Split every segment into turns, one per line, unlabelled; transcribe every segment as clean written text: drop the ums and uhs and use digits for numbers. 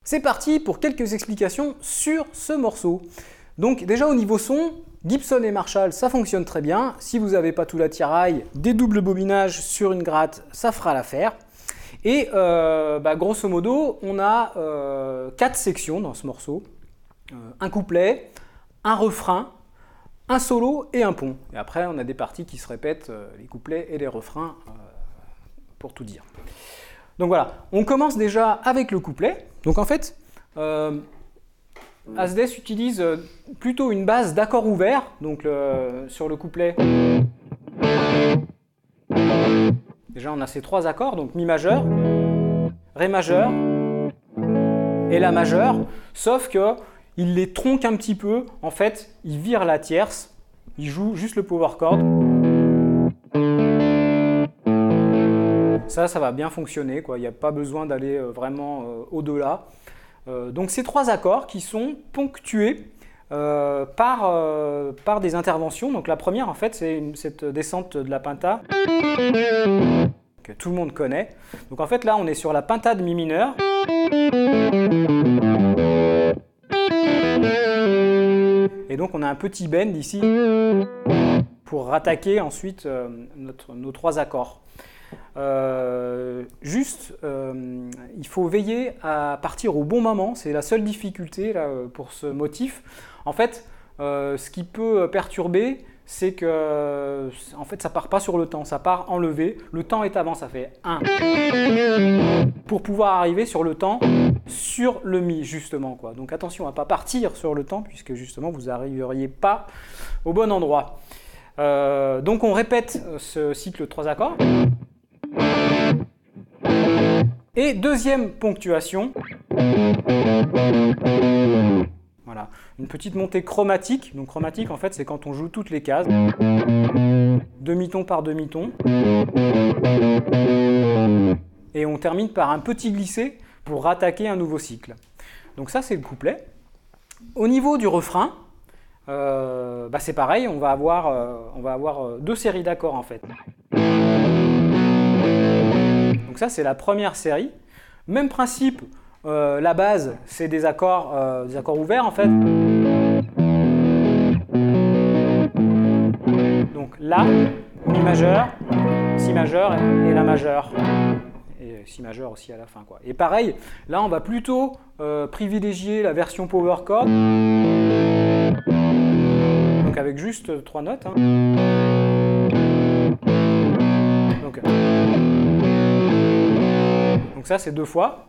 C'est parti pour quelques explications sur ce morceau. Donc déjà au niveau son, Gibson et Marshall, ça fonctionne très bien. Si vous n'avez pas tout l'attirail, des doubles bobinages sur une gratte, ça fera l'affaire. Et grosso modo, on a 4 sections dans ce morceau. Un couplet, un refrain, un solo et un pont. Et après, on a des parties qui se répètent, les couplets et les refrains, pour tout dire. Donc voilà, on commence déjà avec le couplet. Donc en fait, Asdes utilise plutôt une base d'accords ouverts, donc sur le couplet. Déjà on a ces 3 accords, donc Mi majeur, Ré majeur et La majeur, sauf qu'il les tronque un petit peu, en fait il vire la tierce, il joue juste le power chord. Ça va bien fonctionner, quoi. Il n'y a pas besoin d'aller vraiment au-delà. Donc ces 3 accords qui sont ponctués par des interventions. Donc la première, en fait, c'est cette descente de la pinta que tout le monde connaît. Donc en fait, là, on est sur la pinta de Mi mineur. Et donc on a un petit bend ici pour rattaquer ensuite nos 3 accords. Il faut veiller à partir au bon moment, c'est la seule difficulté là, pour ce motif. En fait, ce qui peut perturber, c'est que en fait, ça part pas sur le temps, ça part enlevé. Le temps est avant, ça fait 1. Pour pouvoir arriver sur le temps, sur le Mi, justement, quoi. Donc attention à ne pas partir sur le temps, puisque justement, vous n'arriveriez pas au bon endroit. Donc on répète ce cycle de 3 accords. Et deuxième ponctuation, voilà, une petite montée chromatique. Donc chromatique, en fait, c'est quand on joue toutes les cases, demi-ton par demi-ton, et on termine par un petit glissé pour rattaquer un nouveau cycle. Donc ça, c'est le couplet. Au niveau du refrain, c'est pareil, on va avoir 2 séries d'accords en fait. Donc ça, c'est la première série. Même principe, la base, c'est des accords ouverts en fait. Donc La, Mi majeur, Si majeur et La majeur. Et Si majeur aussi à la fin, quoi. Et pareil, là, on va plutôt privilégier la version power chord. Donc avec juste 3 notes. Hein. Donc ça, c'est 2 fois.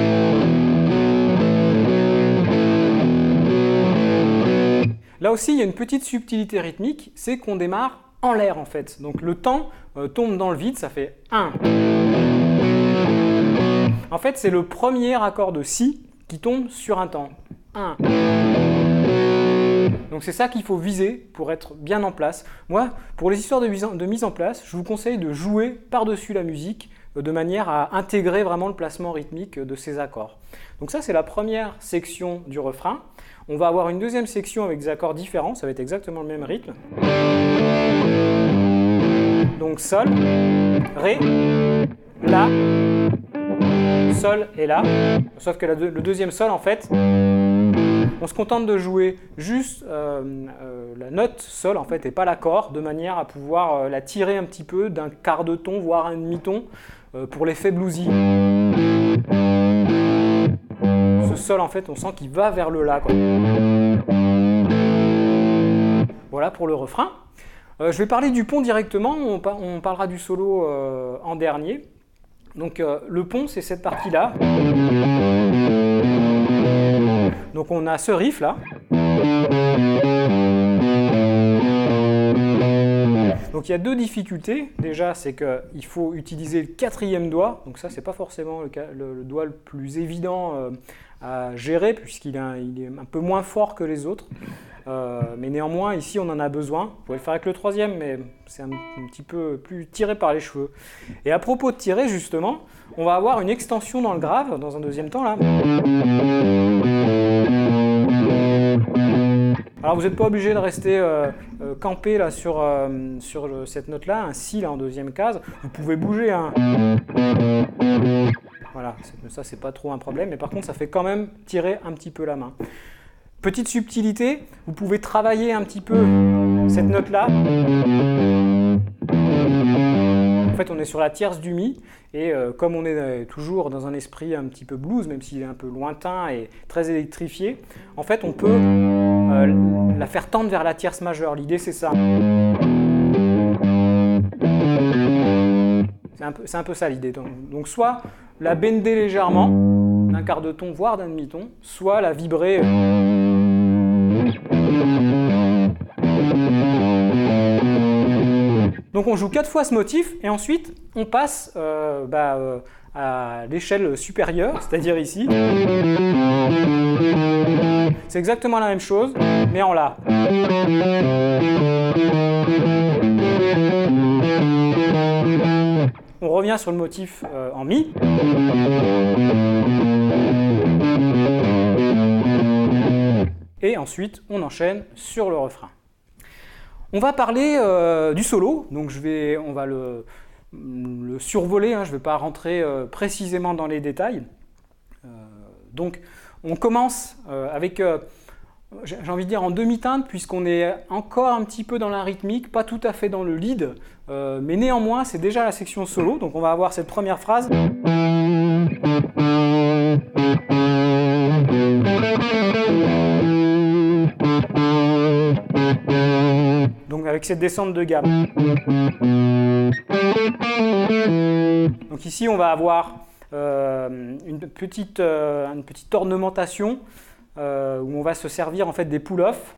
Là aussi, il y a une petite subtilité rythmique, c'est qu'on démarre en l'air en fait. Donc le temps tombe dans le vide, ça fait 1. En fait, c'est le premier accord de Si qui tombe sur un temps. 1. Donc c'est ça qu'il faut viser pour être bien en place. Moi, pour les histoires de mise en place, je vous conseille de jouer par-dessus la musique de manière à intégrer vraiment le placement rythmique de ces accords. Donc ça, c'est la première section du refrain. On va avoir une deuxième section avec des accords différents, ça va être exactement le même rythme. Donc Sol, Ré, La, Sol et La. Sauf que le deuxième Sol, en fait, on se contente de jouer juste la note Sol, en fait, et pas l'accord, de manière à pouvoir la tirer un petit peu d'un quart de ton, voire un demi-ton, pour l'effet bluesy. Ce Sol, en fait, on sent qu'il va vers le La, quoi. Voilà pour le refrain. Je vais parler du pont directement, on parlera du solo en dernier. Donc le pont, c'est cette partie-là. Donc on a ce riff là. Donc il y a 2 difficultés. Déjà, c'est qu'il faut utiliser le 4e doigt. Donc ça, c'est pas forcément le doigt le plus évident à gérer, puisqu'il est un peu moins fort que les autres. Mais néanmoins, ici, on en a besoin. Vous pouvez le faire avec le 3e, mais c'est un petit peu plus tiré par les cheveux. Et à propos de tirer, justement, on va avoir une extension dans le grave, dans un deuxième temps, là. Alors, vous n'êtes pas obligé de rester campé là, sur cette note-là, un Si là, en deuxième case. Vous pouvez bouger. Hein. Voilà. Voilà, ça c'est pas trop un problème, mais par contre ça fait quand même tirer un petit peu la main. Petite subtilité, vous pouvez travailler un petit peu cette note-là. En fait, on est sur la tierce du Mi, et comme on est toujours dans un esprit un petit peu blues, même s'il est un peu lointain et très électrifié, en fait, on peut la faire tendre vers la tierce majeure. L'idée, c'est ça. C'est un peu ça l'idée. Donc, soit la bender légèrement, d'un quart de ton, voire d'un demi-ton, soit la vibrer. Donc on joue 4 fois ce motif et ensuite on passe à l'échelle supérieure, c'est-à-dire ici. C'est exactement la même chose, mais en La. On revient sur le motif en Mi. Et ensuite on enchaîne sur le refrain. On va parler du solo, donc on va le survoler, hein, je ne vais pas rentrer précisément dans les détails. Donc on commence avec, j'ai envie de dire en demi-teinte, puisqu'on est encore un petit peu dans la rythmique, pas tout à fait dans le lead, mais néanmoins c'est déjà la section solo, donc on va avoir cette première phrase. Donc avec cette descente de gamme. Donc ici on va avoir une petite ornementation où on va se servir en fait des pull-offs.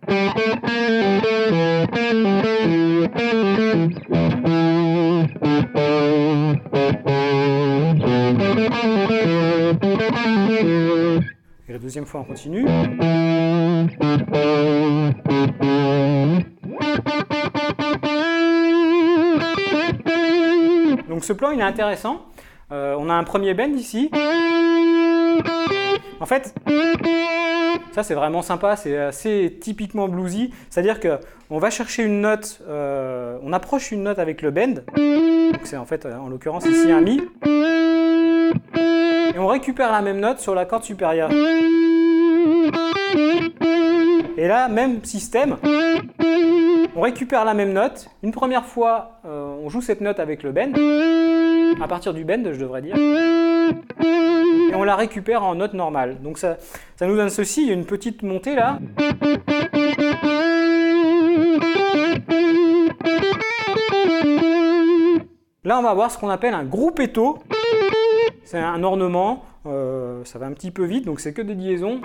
Et la deuxième fois on continue. Donc ce plan il est intéressant. On a un premier bend ici. En fait, ça c'est vraiment sympa, c'est assez typiquement bluesy. C'est-à-dire qu'on va chercher une note, on approche une note avec le bend. Donc c'est en fait, en l'occurrence ici un Mi. Et on récupère la même note sur la corde supérieure. Et là, même système. On récupère la même note. Une première fois, on joue cette note avec le bend. À partir du bend, je devrais dire. Et on la récupère en note normale. Donc ça nous donne ceci. Il y a une petite montée là. Là, on va avoir ce qu'on appelle un gruppetto. C'est un ornement. Ça va un petit peu vite, donc c'est que des liaisons.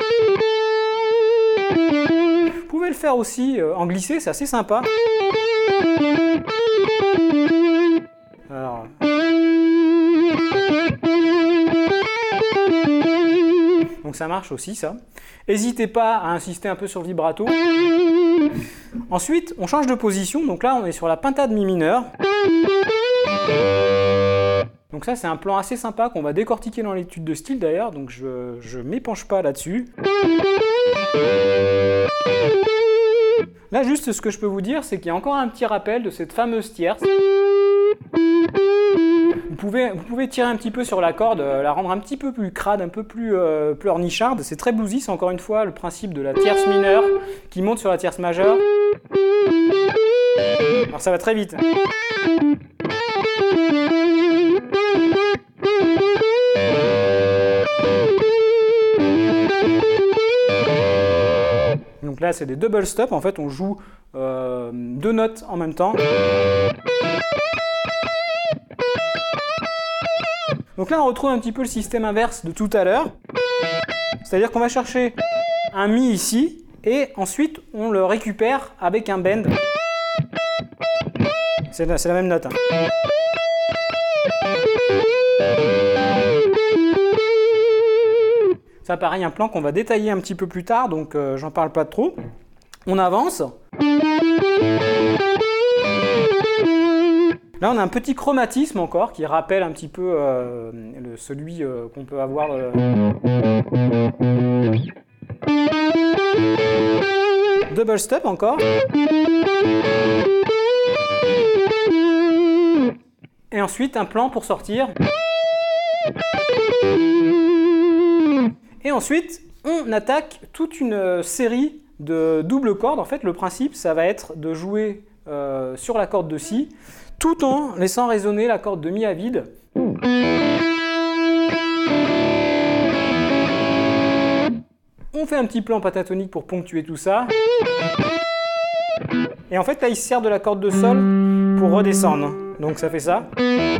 Vous pouvez le faire aussi en glissé, c'est assez sympa. Alors... Donc ça marche aussi, ça. N'hésitez pas à insister un peu sur le vibrato. Ensuite, on change de position. Donc là, on est sur la pintade mi mineur. Donc ça, c'est un plan assez sympa qu'on va décortiquer dans l'étude de style d'ailleurs. Donc je ne m'épanche pas là-dessus. Là, juste ce que je peux vous dire, c'est qu'il y a encore un petit rappel de cette fameuse tierce. Vous pouvez tirer un petit peu sur la corde, la rendre un petit peu plus crade, un peu plus ornicharde. C'est très bluesy, c'est encore une fois le principe de la tierce mineure qui monte sur la tierce majeure. Alors ça va très vite. Donc là, c'est des double stops. En fait, on joue deux notes en même temps. Donc là, on retrouve un petit peu le système inverse de tout à l'heure. C'est-à-dire qu'on va chercher un Mi ici, et ensuite, on le récupère avec un bend. C'est la même note. Hein. Ça, pareil, un plan qu'on va détailler un petit peu plus tard, donc j'en parle pas trop. On avance. Là, on a un petit chromatisme encore qui rappelle un petit peu celui qu'on peut avoir. Double step encore. Et ensuite, un plan pour sortir. Et ensuite, on attaque toute une série de doubles cordes. En fait, le principe, ça va être de jouer sur la corde de Si, tout en laissant résonner la corde de Mi à vide. On fait un petit plan pentatonique pour ponctuer tout ça. Et en fait, là, il se sert de la corde de Sol pour redescendre. Donc ça fait ça.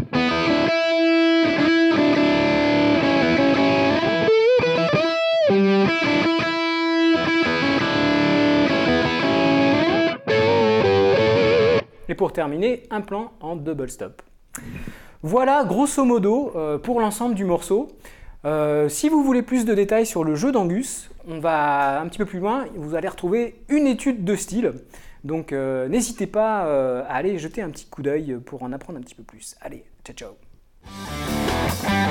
Et pour terminer, un plan en double stop. Voilà, grosso modo, pour l'ensemble du morceau. Si vous voulez plus de détails sur le jeu d'Angus, on va un petit peu plus loin, vous allez retrouver une étude de style. Donc n'hésitez pas à aller jeter un petit coup d'œil pour en apprendre un petit peu plus. Allez, ciao ciao.